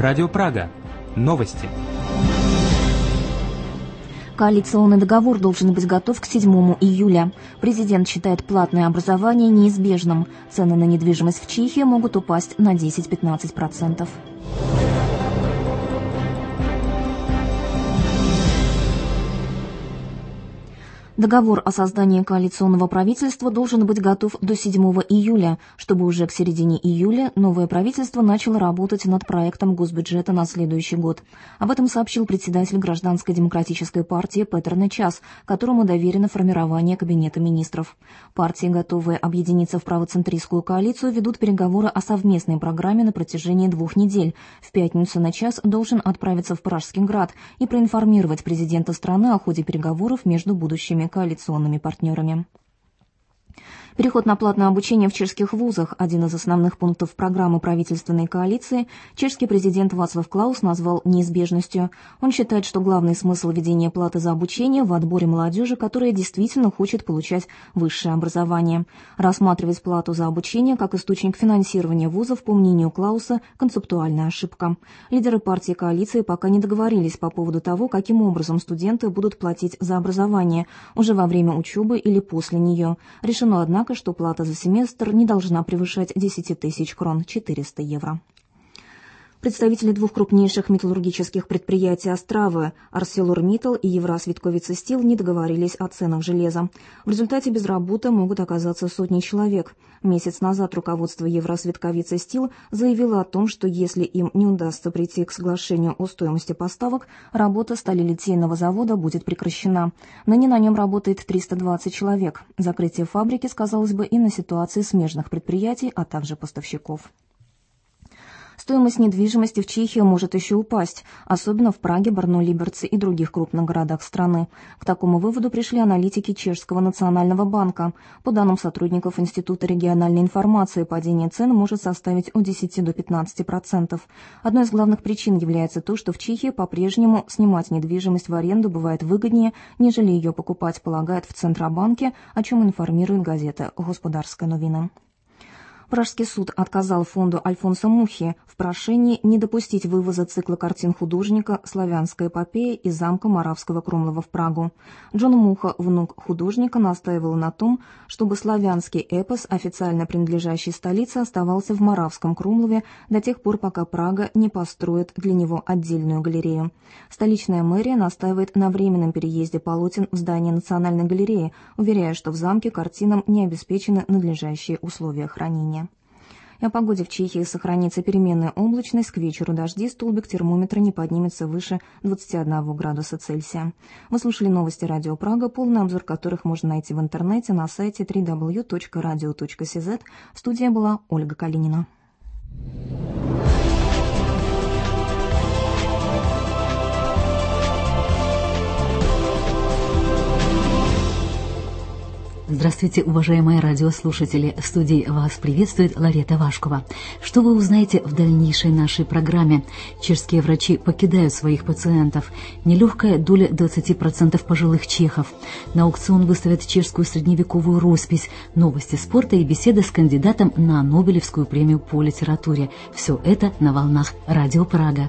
Радио Прага. Новости. Коалиционный договор должен быть готов к 7 июля. Президент считает платное образование неизбежным. Цены на недвижимость в Чехии могут упасть на 10-15%. Договор о создании коалиционного правительства должен быть готов до 7 июля, чтобы уже к середине июля новое правительство начало работать над проектом госбюджета на следующий год. Об этом сообщил председатель Гражданской демократической партии Петр Нечас, которому доверено формирование Кабинета министров. Партии, готовые объединиться в правоцентристскую коалицию, ведут переговоры о совместной программе на протяжении 2 недель. В пятницу Нечас должен отправиться в Пражский град и проинформировать президента страны о ходе переговоров между будущими коалиционными партнерами. Переход на платное обучение в чешских вузах – один из основных пунктов программы правительственной коалиции. Чешский президент Václav Klaus назвал неизбежностью. Он считает, что главный смысл введения платы за обучение в отборе молодежи, которая действительно хочет получать высшее образование. Рассматривать плату за обучение как источник финансирования вузов, по мнению Клауса, концептуальная ошибка. Лидеры партии коалиции пока не договорились по поводу того, каким образом студенты будут платить за образование – уже во время учебы или после нее. Решено, однако, что плата за семестр не должна превышать 10 тысяч крон, 400 евро. Представители 2 крупнейших металлургических предприятий Остравы ArcelorMittal и Евросвитковица Стил не договорились о ценах железа. В результате без работы могут оказаться сотни человек. Месяц назад руководство Евросвитковица Стил заявило о том, что если им не удастся прийти к соглашению о стоимости поставок, работа сталелитейного завода будет прекращена. Ныне на нем работает 320 человек. Закрытие фабрики сказалось бы и на ситуации смежных предприятий, а также поставщиков. Стоимость недвижимости в Чехии может еще упасть, особенно в Праге, Брно-Либерце и других крупных городах страны. К такому выводу пришли аналитики Чешского национального банка. По данным сотрудников Института региональной информации, падение цен может составить от 10 до 15%. Одной из главных причин является то, что в Чехии по-прежнему снимать недвижимость в аренду бывает выгоднее, нежели ее покупать, полагают в Центробанке, о чем информирует газета «Господарская новина». Пражский суд отказал фонду Альфонса Мухи в прошении не допустить вывоза цикла картин художника «Славянская эпопея» из замка Моравского Крумлова в Прагу. Джон Муха, внук художника, настаивал на том, чтобы славянский эпос, официально принадлежащий столице, оставался в Моравском Крумлове до тех пор, пока Прага не построит для него отдельную галерею. Столичная мэрия настаивает на временном переезде полотен в здание Национальной галереи, уверяя, что в замке картинам не обеспечены надлежащие условия хранения. И о погоде в Чехии сохранится переменная облачность, к вечеру дожди, столбик термометра не поднимется выше 21 градуса Цельсия. Вы слушали новости Радио Прага, полный обзор которых можно найти в интернете на сайте www.radio.cz. В студии была Ольга Калинина. Здравствуйте, уважаемые радиослушатели. В студии вас приветствует Ларета Вашкова. Что вы узнаете в дальнейшей нашей программе? Чешские врачи покидают своих пациентов. Нелегкая доля 20% пожилых чехов. На аукцион выставят чешскую средневековую роспись. Новости спорта и беседа с кандидатом на Нобелевскую премию по литературе. Все это на волнах Радио Прага.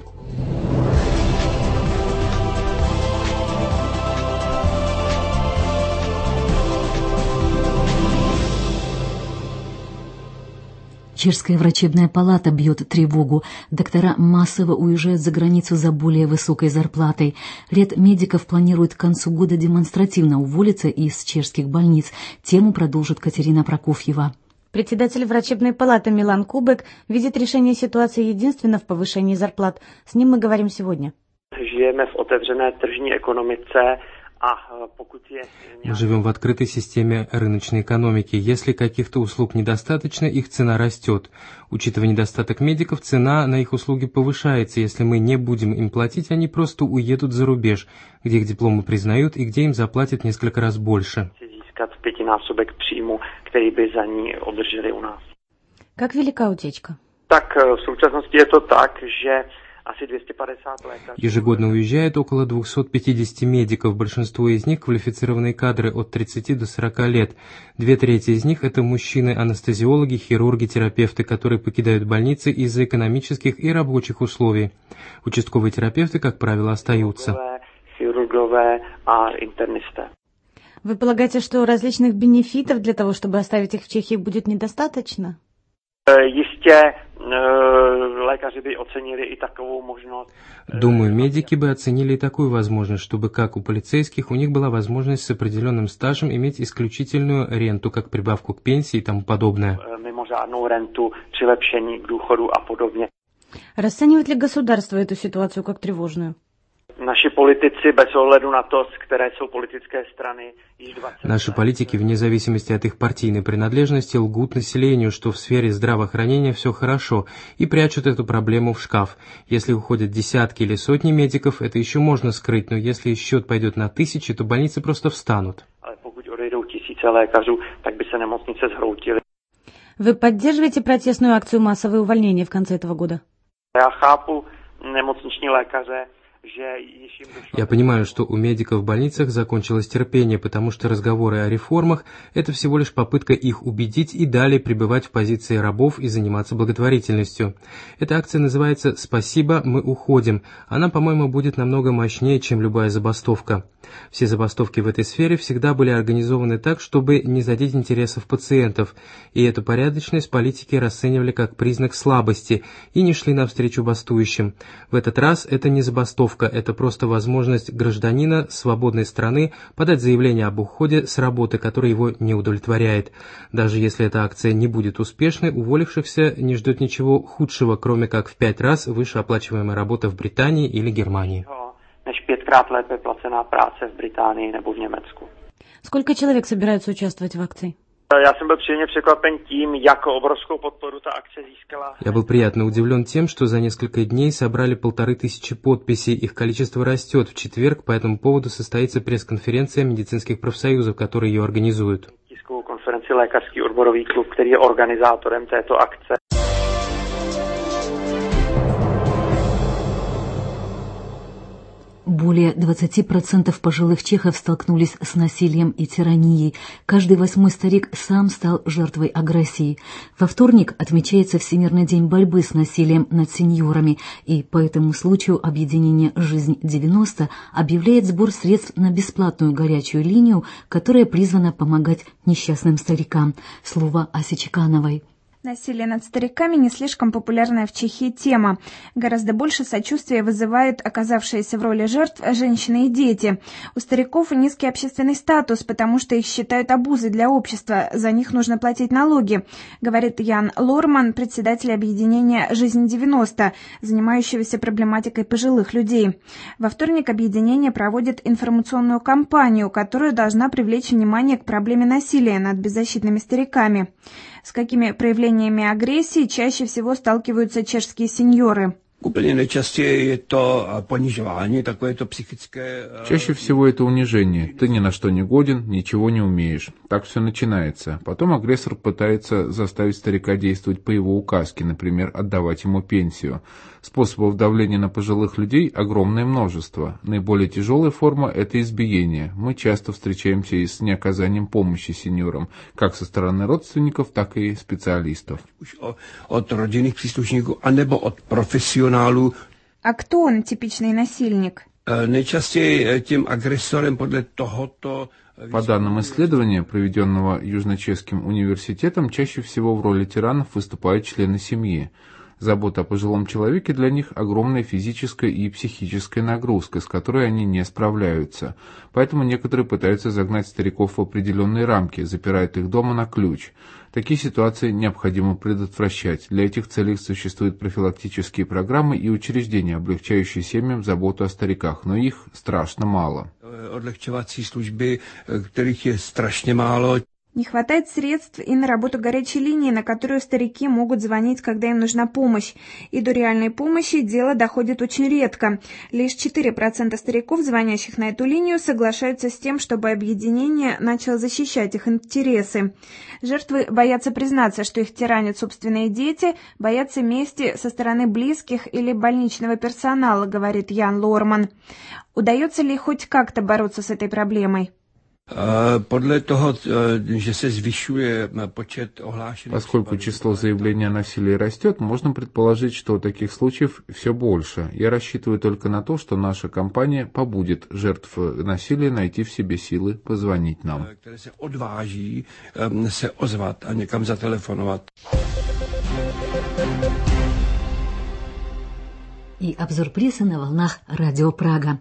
Чешская врачебная палата бьет тревогу. Доктора массово уезжают за границу за более высокой зарплатой. Ряд медиков планирует к концу года демонстративно уволиться из чешских больниц. Тему продолжит Катерина Прокофьева. Председатель врачебной палаты Милан Кубек видит решение ситуации единственно в повышении зарплат. С ним мы говорим сегодня. Žijeme v otevřené tržní ekonomice. Мы живем в открытой системе рыночной экономики. Если каких-то услуг недостаточно, их цена растет. Учитывая недостаток медиков, цена на их услуги повышается. Если мы не будем им платить, они просто уедут за рубеж, где их дипломы признают и где им заплатят несколько раз больше. Как велика утечка? Так, в současnosti je to tak, že Ежегодно уезжает около 250 медиков, большинство из них квалифицированные кадры от 30 до 40 лет. 2/3 из них – это мужчины-анестезиологи, хирурги, терапевты, которые покидают больницы из-за экономических и рабочих условий. Участковые терапевты, как правило, остаются. Вы полагаете, что различных бенефитов для того, чтобы оставить их в Чехии, будет недостаточно? Думаю, медики бы оценили и такую возможность, чтобы, как у полицейских, у них была возможность с определенным стажем иметь исключительную ренту, как прибавку к пенсии и тому подобное. Расценивает ли государство эту ситуацию как тревожную? Наши политики, без огляду на то, которые jsou politické strany, Наши политики, вне зависимости от их партийной принадлежности, лгут населению, что в сфере здравоохранения все хорошо, и прячут эту проблему в шкаф. Если уходят десятки или сотни медиков, это еще можно скрыть, но если счет пойдет на тысячи, то больницы просто встанут. Вы поддерживаете протестную акцию массовые увольнения в конце этого года? Я понимаю, что у медиков в больницах закончилось терпение, потому что разговоры о реформах – это всего лишь попытка их убедить и далее пребывать в позиции рабов и заниматься благотворительностью. Эта акция называется «Спасибо, мы уходим». Она, по-моему, будет намного мощнее, чем любая забастовка. Все забастовки в этой сфере всегда были организованы так, чтобы не задеть интересов пациентов, и эту порядочность политики расценивали как признак слабости и не шли навстречу бастующим. В этот раз это не забастовка, это просто возможность гражданина свободной страны подать заявление об уходе с работы, которая его не удовлетворяет. Даже если эта акция не будет успешной, уволившихся не ждет ничего худшего, кроме как в 5 раз выше оплачиваемая работа в Британии или Германии. Сколько человек собираются участвовать в акции? Я был приятно удивлен тем, что за несколько дней собрали 1500 подписей. Их количество растет. В четверг по этому поводу состоится пресс-конференция медицинских профсоюзов, которые ее организуют. Более 20% пожилых чехов столкнулись с насилием и тиранией. Каждый 8-й старик сам стал жертвой агрессии. Во вторник отмечается Всемирный день борьбы с насилием над сеньорами, и по этому случаю объединение «Жизнь-90» объявляет сбор средств на бесплатную горячую линию, которая призвана помогать несчастным старикам. Слово Асе Чекановой. Насилие над стариками не слишком популярная в Чехии тема. Гораздо больше сочувствия вызывают оказавшиеся в роли жертв женщины и дети. У стариков низкий общественный статус, потому что их считают обузой для общества. За них нужно платить налоги, говорит Ян Лорман, председатель объединения «Жизнь-90», занимающегося проблематикой пожилых людей. Во вторник объединение проводит информационную кампанию, которая должна привлечь внимание к проблеме насилия над беззащитными стариками. С какими проявлениями агрессии чаще всего сталкиваются чешские сеньоры? Чаще всего это унижение. Ты ни на что не годен, ничего не умеешь. Так все начинается. Потом агрессор пытается заставить старика действовать по его указке, например, отдавать ему пенсию. Способов давления на пожилых людей огромное множество. Наиболее тяжелая форма – это избиение. Мы часто встречаемся и с неоказанием помощи сеньорам, как со стороны родственников, так и специалистов. От родинных příslušníků, anebo от профессионалů. А кто он, типичный насильник? Nejčastěji tím agresorem podle tohoto... По данным исследования, проведенного Южно-Чешским университетом, чаще всего в роли тиранов выступают члены семьи. Забота о пожилом человеке для них огромная физическая и психическая нагрузка, с которой они не справляются. Поэтому некоторые пытаются загнать стариков в определенные рамки, запирают их дома на ключ. Такие ситуации необходимо предотвращать. Для этих целей существуют профилактические программы и учреждения, облегчающие семьям заботу о стариках, но их страшно мало. Odlehčovací služby, kterých je strašně málo. Не хватает средств и на работу горячей линии, на которую старики могут звонить, когда им нужна помощь. И до реальной помощи дело доходит очень редко. Лишь 4% стариков, звонящих на эту линию, соглашаются с тем, чтобы объединение начало защищать их интересы. Жертвы боятся признаться, что их тиранят собственные дети, боятся мести со стороны близких или больничного персонала, говорит Ян Лорман. Удается ли хоть как-то бороться с этой проблемой? Поскольку число заявлений о насилии растет, можно предположить, что таких случаев все больше. Я рассчитываю только на то, что наша компания побудит жертв насилия найти в себе силы позвонить нам. И обзор прессы на волнах Радио Прага.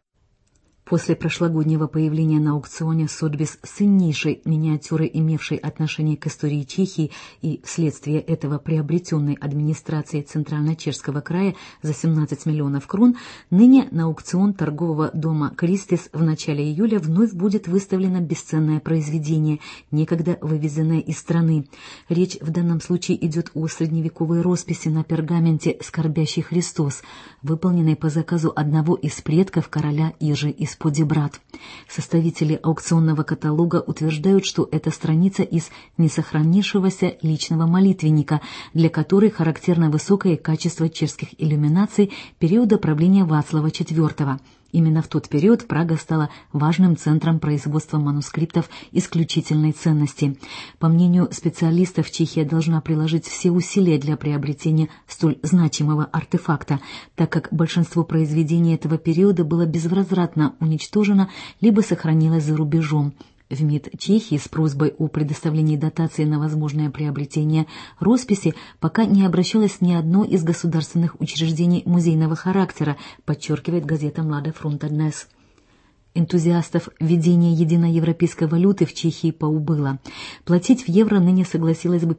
После прошлогоднего появления на аукционе Сотбис ценнейшей миниатюры, имевшей отношение к истории Чехии и вследствие этого приобретенной администрацией Центрально-Чешского края за 17 миллионов крон, ныне на аукцион торгового дома «Кристис» в начале июля вновь будет выставлено бесценное произведение, некогда вывезенное из страны. Речь в данном случае идет о средневековой росписи на пергаменте «Скорбящий Христос», выполненной по заказу одного из предков короля Ижи из Подибрат. Составители аукционного каталога утверждают, что это страница из несохранившегося личного молитвенника, для которой характерно высокое качество чешских иллюминаций периода правления Вацлава IV. Именно в тот период Прага стала важным центром производства манускриптов исключительной ценности. По мнению специалистов, Чехия должна приложить все усилия для приобретения столь значимого артефакта, так как большинство произведений этого периода было безвозвратно уничтожено либо сохранилось за рубежом. В МИД Чехии с просьбой о предоставлении дотации на возможное приобретение росписи пока не обращалось ни одно из государственных учреждений музейного характера, подчеркивает газета «Млада фронта Днес». Энтузиастов введения единой европейской валюты в Чехии поубыло. Платить в евро ныне согласилось бы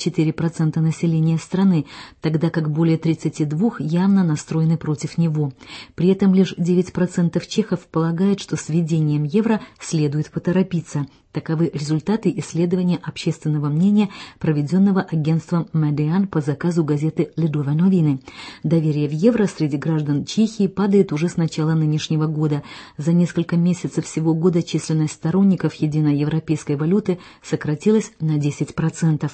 54% населения страны, тогда как более 32% явно настроены против него. При этом лишь 9% чехов полагают, что с введением евро следует поторопиться. Таковы результаты исследования общественного мнения, проведенного агентством «Медиан» по заказу газеты «Ледовые новины». Доверие в евро среди граждан Чехии падает уже с начала нынешнего года. За несколько месяцев всего года численность сторонников единой европейской валюты сократилась на 10%.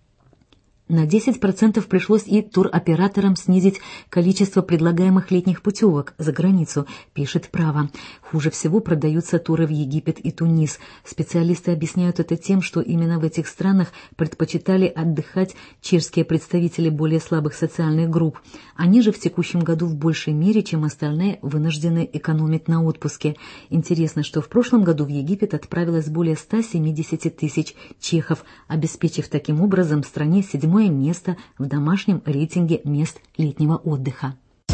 На 10% пришлось и туроператорам снизить количество предлагаемых летних путевок за границу, пишет «Право». Хуже всего продаются туры в Египет и Тунис. Специалисты объясняют это тем, что именно в этих странах предпочитали отдыхать чешские представители более слабых социальных групп. Они же в текущем году в большей мере, чем остальные, вынуждены экономить на отпуске. Интересно, что в прошлом году в Египет отправилось более 170 тысяч чехов, обеспечив таким образом стране 7-е место в домашнем рейтинге мест летнего отдыха.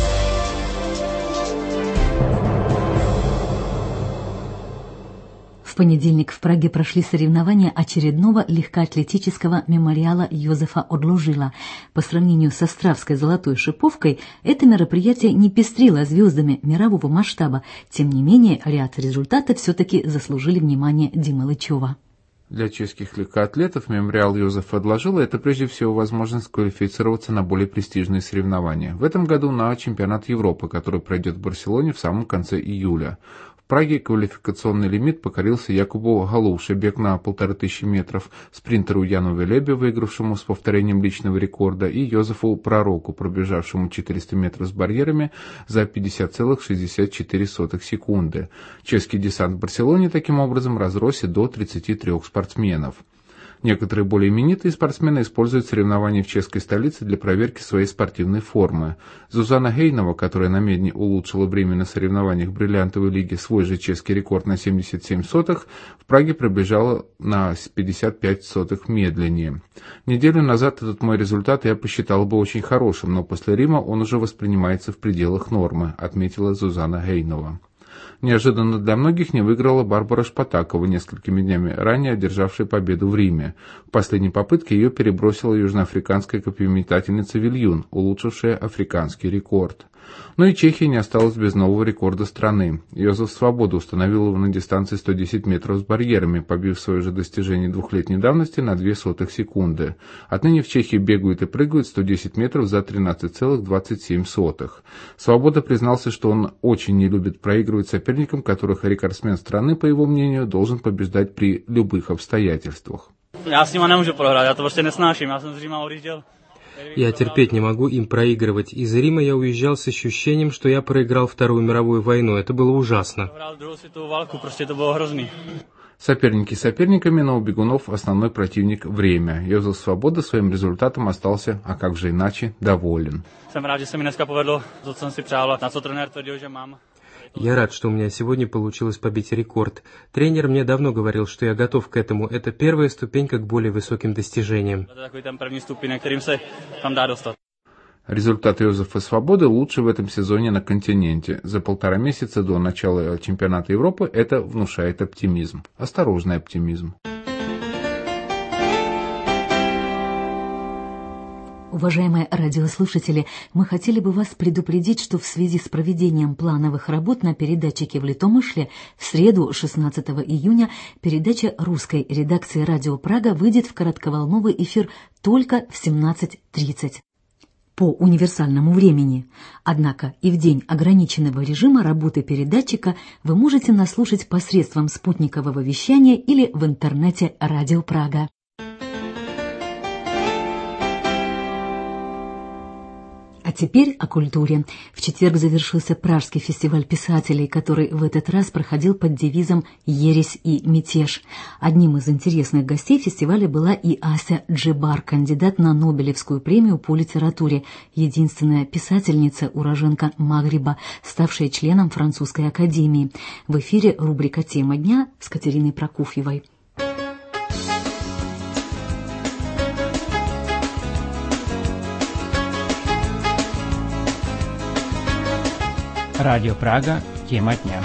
В понедельник в Праге прошли соревнования очередного легкоатлетического мемориала Йозефа Одлужила. По сравнению с Островской золотой шиповкой, это мероприятие не пестрило звездами мирового масштаба. Тем не менее, ряд результатов все-таки заслужили внимание Димы Лычева. Для чешских легкоатлетов мемориал Йозефа Одлужила – это прежде всего возможность квалифицироваться на более престижные соревнования. В этом году на чемпионат Европы, который пройдет в Барселоне в самом конце июля. В Праге квалификационный лимит покорился Якубу Галуше, бег на 1500 метров, спринтеру Яну Велебе, выигравшему с повторением личного рекорда, и Йозефу Пророку, пробежавшему 400 метров с барьерами за 50,64 секунды. Чешский десант в Барселоне таким образом разросся до 33 спортсменов. Некоторые более именитые спортсмены используют соревнования в чешской столице для проверки своей спортивной формы. Зузана Гейнова, которая на медне улучшила время на соревнованиях в бриллиантовой лиге, свой же чешский рекорд на 77 сотых, в Праге пробежала на 55 сотых медленнее. Неделю назад этот мой результат я посчитал бы очень хорошим, но после Рима он уже воспринимается в пределах нормы, отметила Зузана Гейнова. Неожиданно для многих не выиграла Барбара Шпатакова, несколькими днями ранее одержавшая победу в Риме. В последней попытке ее перебросила южноафриканская копьеметательница Вильюн, улучшившая африканский рекорд. Но и Чехия не осталась без нового рекорда страны. Йозеф Свобода установил его на дистанции 110 метров с барьерами, побив свое же достижение двухлетней давности на 0,02 секунды. Отныне в Чехии бегают и прыгают 110 метров за 13,27. Свобода признался, что он очень не любит проигрывать соперникам, которых рекордсмен страны, по его мнению, должен побеждать при любых обстоятельствах. Я с ними не могу проиграть, я просто не сnáším, я jsem z Říma odjížděl. Я терпеть не могу им проигрывать. Из Рима я уезжал с ощущением, что я проиграл Вторую мировую войну. Это было ужасно. Соперники соперниками, но у бегунов основной противник – время. Йозеф Свобода своим результатом остался, а как же иначе, доволен. Я рад, что у меня сегодня получилось побить рекорд. Тренер мне давно говорил, что я готов к этому. Это первая ступенька к более высоким достижениям. Результат Йозефа Свободы лучший в этом сезоне на континенте. За 1,5 месяца до начала чемпионата Европы это внушает оптимизм. Осторожный оптимизм. Уважаемые радиослушатели, мы хотели бы вас предупредить, что в связи с проведением плановых работ на передатчике в Литомышле в среду 16 июня передача русской редакции «Радио Прага» выйдет в коротковолновый эфир только в 17:30 по универсальному времени. Однако и в день ограниченного режима работы передатчика вы можете нас слушать посредством спутникового вещания или в интернете «Радио Прага». А теперь о культуре. В четверг завершился Пражский фестиваль писателей, который в этот раз проходил под девизом «Ересь и мятеж». Одним из интересных гостей фестиваля была и Ася Джебар, кандидат на Нобелевскую премию по литературе, единственная писательница, уроженка Магриба, ставшая членом Французской академии. В эфире рубрика «Тема дня» с Катериной Прокофьевой. Радио Прага. Тема дня.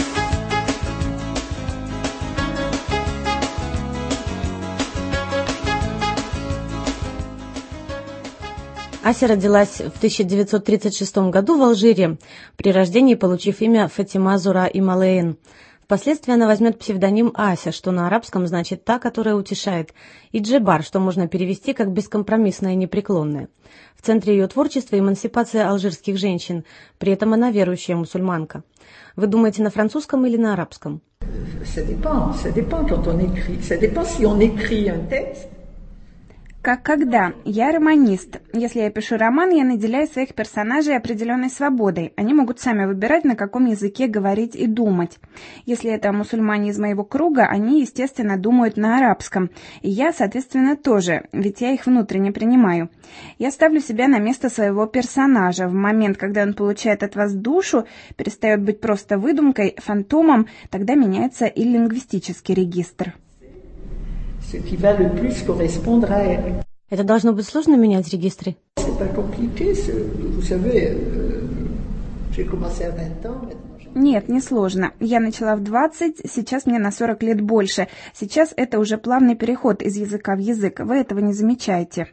Ася родилась в 1936 году в Алжире, при рождении получив имя Фатима Зура Ималейн. Впоследствии она возьмет псевдоним Ася, что на арабском значит «та, которая утешает», и Джебар, что можно перевести как «бескомпромиссная и непреклонная». В центре ее творчества эмансипация алжирских женщин, при этом она верующая мусульманка. Вы думаете на французском или на арабском? Ça dépend quand on écrit. Ça dépend si on écrit un texte. Как когда? Я романист. Если я пишу роман, я наделяю своих персонажей определенной свободой. Они могут сами выбирать, на каком языке говорить и думать. Если это мусульмане из моего круга, они, естественно, думают на арабском. И я, соответственно, тоже, ведь я их внутренне принимаю. Я ставлю себя на место своего персонажа. В момент, когда он получает от вас душу, перестает быть просто выдумкой, фантомом, тогда меняется и лингвистический регистр. Это должно быть сложно менять регистры? Нет, не сложно. Я начала в 20, сейчас мне на 40 лет больше. Сейчас это уже плавный переход из языка в язык. Вы этого не замечаете.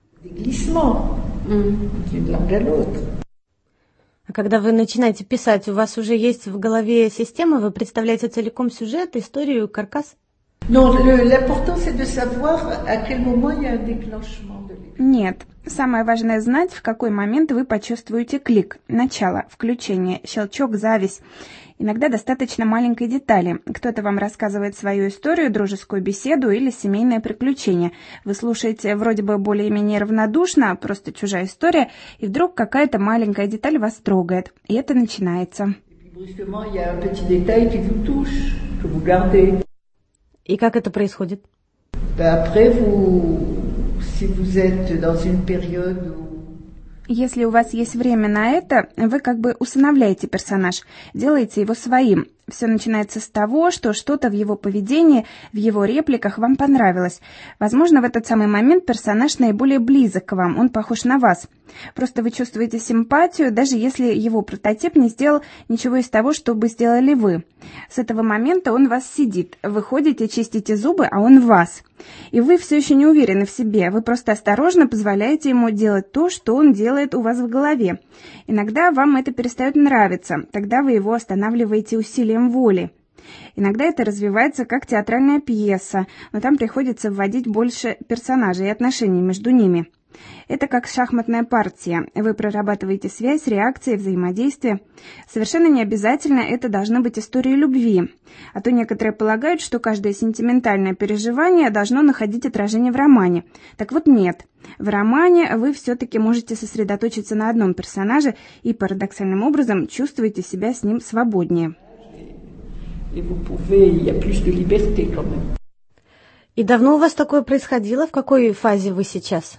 А когда вы начинаете писать, у вас уже есть в голове система, вы представляете целиком сюжет, историю, каркас? Нет. Самое важное знать, в какой момент вы почувствуете клик, начало, включение, щелчок, зависть. Иногда достаточно маленькой детали. Кто-то вам рассказывает свою историю, дружескую беседу или семейное приключение. Вы слушаете вроде бы более-менее равнодушно, просто чужая история, и вдруг какая-то маленькая деталь вас трогает. И это начинается. И как это происходит? Если у вас есть время на это, вы как бы усыновляете персонаж, делаете его своим. Все начинается с того, что что-то в его поведении, в его репликах вам понравилось. Возможно, в этот самый момент персонаж наиболее близок к вам, он похож на вас. Просто вы чувствуете симпатию, даже если его прототип не сделал ничего из того, что бы сделали вы. С этого момента он вас сидит. Вы ходите, чистите зубы, а он вас. И вы все еще не уверены в себе. Вы просто осторожно позволяете ему делать то, что он делает у вас в голове. Иногда вам это перестает нравиться. Тогда вы его останавливаете усилием воли. Иногда это развивается как театральная пьеса, но там приходится вводить больше персонажей и отношений между ними. Это как шахматная партия. Вы прорабатываете связь, реакции, взаимодействие. Совершенно не обязательно это должны быть истории любви. А то некоторые полагают, что каждое сентиментальное переживание должно находить отражение в романе. Так вот нет. В романе вы все-таки можете сосредоточиться на одном персонаже и парадоксальным образом чувствуете себя с ним свободнее. И давно у вас такое происходило? В какой фазе вы сейчас?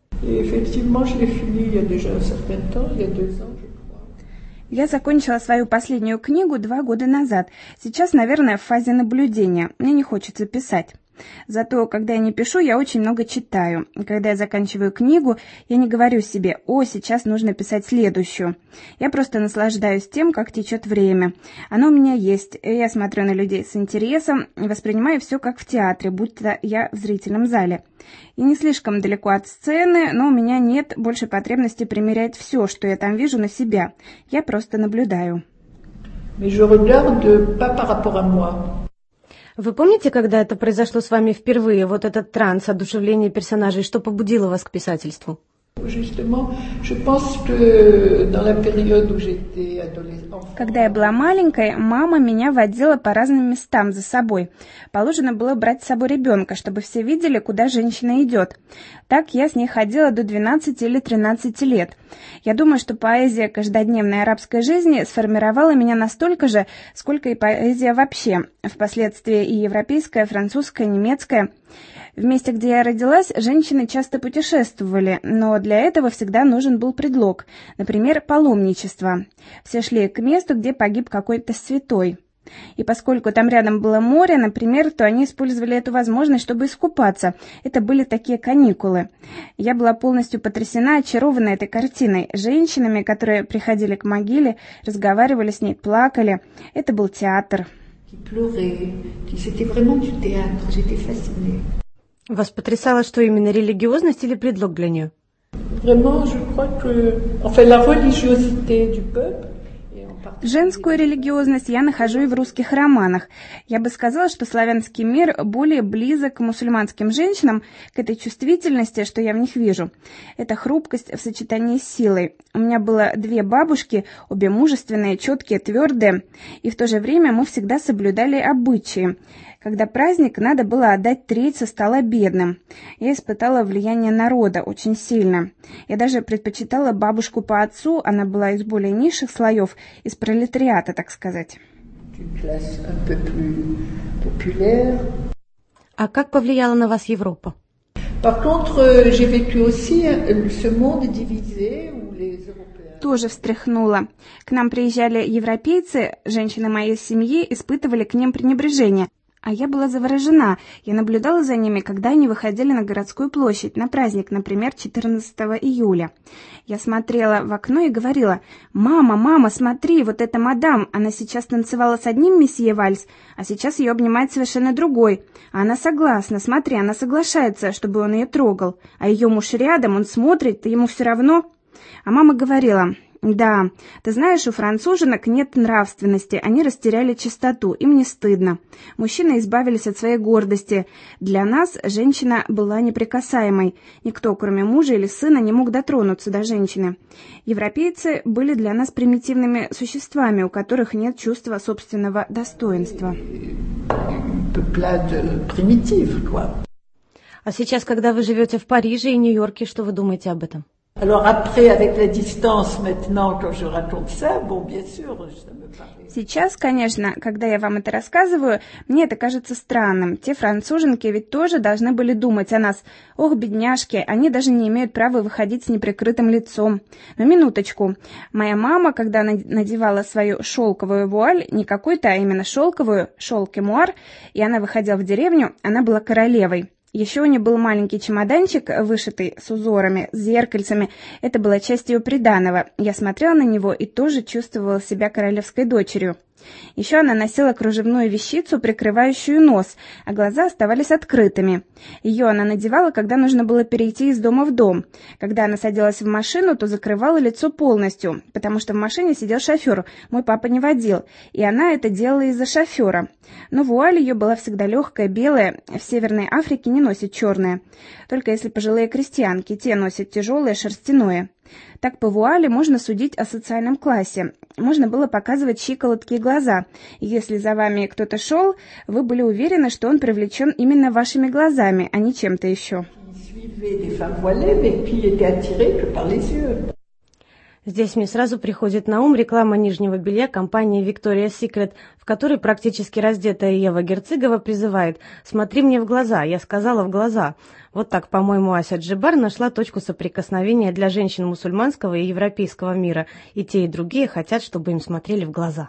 Я закончила свою последнюю книгу 2 года назад. Сейчас, наверное, в фазе наблюдения. Мне не хочется писать. Зато, когда я не пишу, я очень много читаю. И когда я заканчиваю книгу, я не говорю себе: «О, сейчас нужно писать следующую». Я просто наслаждаюсь тем, как течет время. Оно у меня есть. Я смотрю на людей с интересом, воспринимаю все как в театре, будто я в зрительном зале. И не слишком далеко от сцены, но у меня нет больше потребности примерять все, что я там вижу, на себя. Я просто наблюдаю. Вы помните, когда это произошло с вами впервые, вот этот транс, одушевление персонажей, что побудило вас к писательству? Когда я была маленькой, мама меня водила по разным местам за собой. Положено было брать с собой ребенка, чтобы все видели, куда женщина идет. Так я с ней ходила до 12 или 13 лет. Я думаю, что поэзия каждодневной арабской жизни сформировала меня настолько же, сколько и поэзия вообще, впоследствии и европейская, французская, немецкая. В месте, где я родилась, женщины часто путешествовали, но для этого всегда нужен был предлог, например, паломничество. Все шли к месту, где погиб какой-то святой. И поскольку там рядом было море, например, то они использовали эту возможность, чтобы искупаться. Это были такие каникулы. Я была полностью потрясена, очарована этой картиной. Женщинами, которые приходили к могиле, разговаривали с ней, плакали. Это был театр. Вас потрясало, что именно религиозность или предлог для нее? Женскую религиозность я нахожу и в русских романах. Я бы сказала, что славянский мир более близок к мусульманским женщинам, к этой чувствительности, что я в них вижу. Это хрупкость в сочетании с силой. У меня было 2 бабушки, обе мужественные, четкие, твердые, и в то же время мы всегда соблюдали обычаи. Когда праздник, надо было отдать треть со стола бедным. Я испытала влияние народа очень сильно. Я даже предпочитала бабушку по отцу, она была из более низших слоев, из пролетариата, так сказать. А как повлияла на вас Европа? Тоже встряхнула. К нам приезжали европейцы, женщины моей семьи испытывали к ним пренебрежение. А я была заворожена. Я наблюдала за ними, когда они выходили на городскую площадь, на праздник, например, 14 июля. Я смотрела в окно и говорила: «Мама, мама, смотри, вот эта мадам, она сейчас танцевала с одним месье вальс, а сейчас ее обнимает совершенно другой. А она согласна, смотри, она соглашается, чтобы он ее трогал. А ее муж рядом, он смотрит, и ему все равно». А мама говорила: «Да, ты знаешь, у француженок нет нравственности, они растеряли чистоту, им не стыдно. Мужчины избавились от своей гордости. Для нас женщина была неприкасаемой. Никто, кроме мужа или сына, не мог дотронуться до женщины. Европейцы были для нас примитивными существами, у которых нет чувства собственного достоинства». А сейчас, когда вы живете в Париже и Нью-Йорке, что вы думаете об этом? Сейчас, конечно, когда я вам это рассказываю, мне это кажется странным. Те француженки ведь тоже должны были думать о нас. Ох, бедняжки, они даже не имеют права выходить с неприкрытым лицом. Но минуточку. Моя мама, когда надевала свою шелковую вуаль, не какую-то, а именно шелковую, шелк-эмуар, и она выходила в деревню, она была королевой. Еще у нее был маленький чемоданчик, вышитый с узорами, с зеркальцами. Это была часть ее приданого. Я смотрела на него и тоже чувствовала себя королевской дочерью. Еще она носила кружевную вещицу, прикрывающую нос, а глаза оставались открытыми. Ее она надевала, когда нужно было перейти из дома в дом. Когда она садилась в машину, то закрывала лицо полностью, потому что в машине сидел шофер, мой папа не водил, и она это делала из-за шофера. Но вуаль ее была всегда легкая, белая, в Северной Африке не носят черное. Только если пожилые крестьянки, те носят тяжелое шерстяное. Так по вуале можно судить о социальном классе. Можно было показывать щиколотки и глаза. И если за вами кто-то шел, вы были уверены, что он привлечен именно вашими глазами, а не чем-то еще. Здесь мне сразу приходит на ум реклама нижнего белья компании Victoria's Secret, в которой практически раздетая Ева Герцигова призывает «Смотри мне в глаза, я сказала в глаза». Вот так, по-моему, Ася Джибар нашла точку соприкосновения для женщин мусульманского и европейского мира, и те, и другие хотят, чтобы им смотрели в глаза.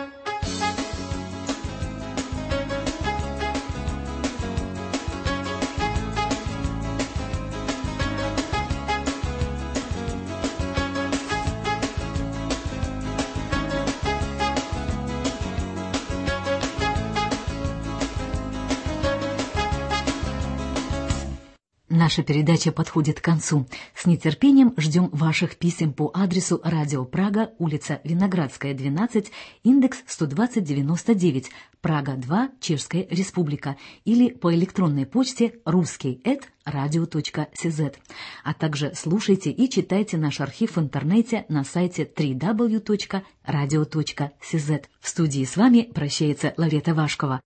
Наша передача подходит к концу. С нетерпением ждем ваших писем по адресу Радио Прага, улица Виноградская, 12, индекс 12099, Прага 2, Чешская Республика, или по электронной почте ruski@radio.cz. А также слушайте и читайте наш архив в интернете на сайте www.radio.cz. В студии с вами прощается Ларета Вашкова.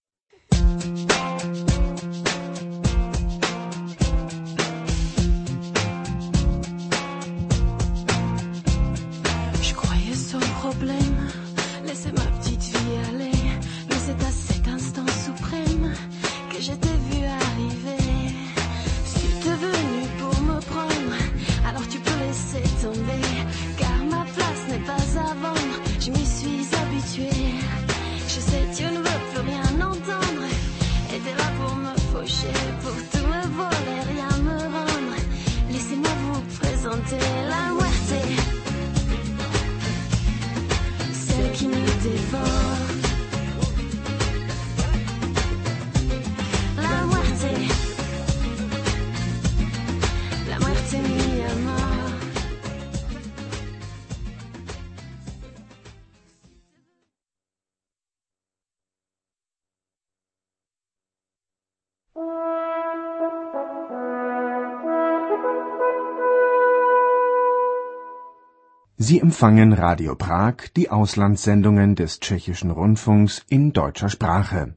Sie empfangen Radio Prag, die Auslandssendungen des Tschechischen Rundfunks in deutscher Sprache.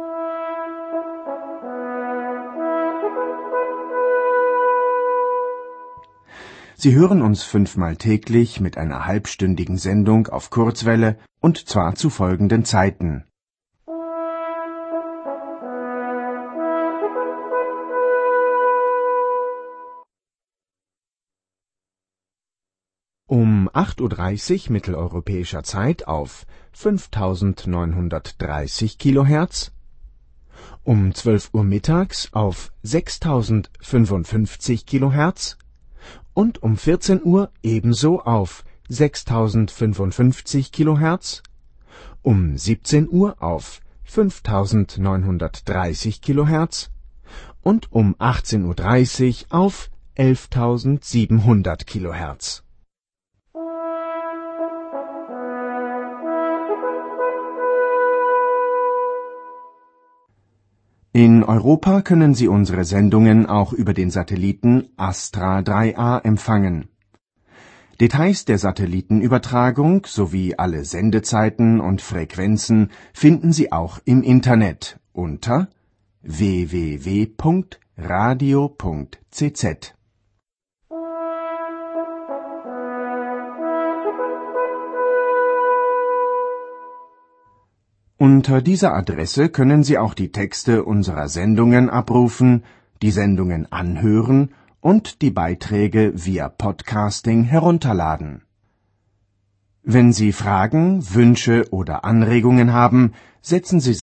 Sie hören uns 5-mal täglich mit einer halbstündigen Sendung auf Kurzwelle und zwar zu folgenden Zeiten: um 8:30 Uhr mitteleuropäischer Zeit auf 5930 kHz, um 12 Uhr mittags auf 6055 kHz und um 14 Uhr ebenso auf 6055 kHz, um 17 Uhr auf 5930 kHz und um 18:30 Uhr auf 11700 kHz. In Europa können Sie unsere Sendungen auch über den Satelliten Astra 3A empfangen. Details der Satellitenübertragung sowie alle Sendezeiten und Frequenzen finden Sie auch im Internet unter www.radio.cz. Unter dieser Adresse können Sie auch die Texte unserer Sendungen abrufen, die Sendungen anhören und die Beiträge via Podcasting herunterladen. Wenn Sie Fragen, Wünsche oder Anregungen haben, setzen Sie